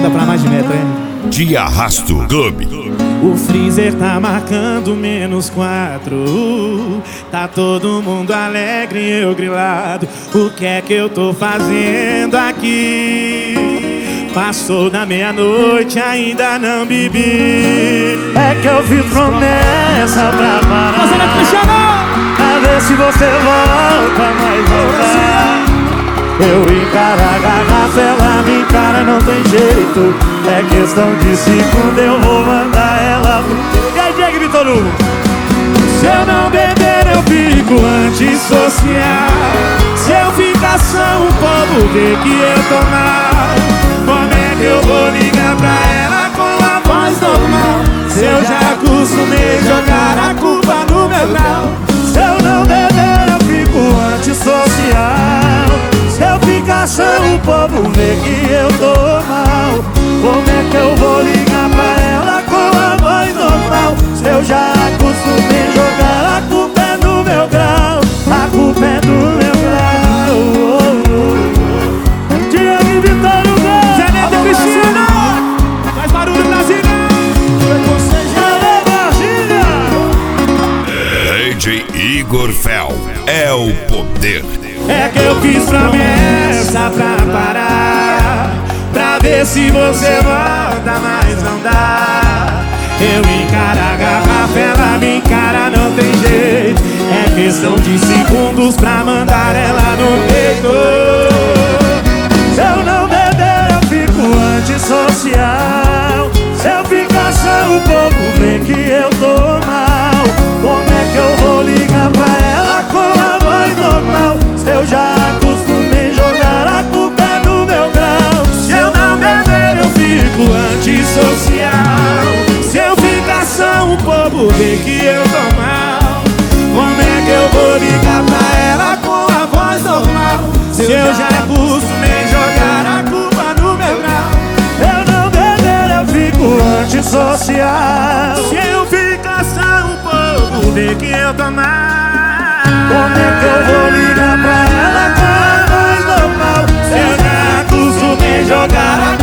onda pra mais de metro, hein? De Arrasto Clube. O freezer tá marcando -4. Tá todo mundo alegre e eu grilado. O que é que eu tô fazendo aqui? Passou da meia-noite, ainda não bebi. É que eu fiz promessa pra parar, pra ver se você volta, mas não dá. Eu encaro a garrafa, ela me encara, não tem jeito. É questão de segundo, eu vou mandar ela pro... E aí, Diego Vitor Hugo? Se eu não beber eu fico antissocial. Se eu ficar só o povo vê que eu tô mal. Como é que eu vou ligar pra ela com a voz normal? Se eu já acostumei jogar a culpa no meu grau. Se eu não beber eu fico antissocial. Se eu ficar só o povo vê que eu tô mal. Como é que eu vou ligar pra ela com a voz normal? Se eu já acostumei jogar a culpa é no meu grau. A culpa é no meu grau. Diego Vitor Hugo, Zé Neto Cristina, faz barulho Brasília. DJ Igor Fel é o poder. É que eu fiz promessa pra parar, pra ver se você volta, mas não dá. Eu encaro a garrafa, ela me encara, não tem jeito. É questão de segundos pra mandar ela no peito. se eu não beber eu fico antissocial. Se eu ficar só o povo vê que eu tô mal. Como é que eu vou ligar pra ela com a voz normal? Se eu já acostumei jogar a culpa é no meu grau. Se eu não beber eu fico antissocial. Se eu ficar só o povo vê que eu tô mal. Como é que eu vou ligar pra ela com a voz normal? Se eu já acostumei jogar a culpa no meu grau. Eu não beber eu fico antissocial. Se eu ficar só o povo vê que eu tô mal. Como é que eu vou ligar pra ela com a voz normal? Se eu já acostumei jogar a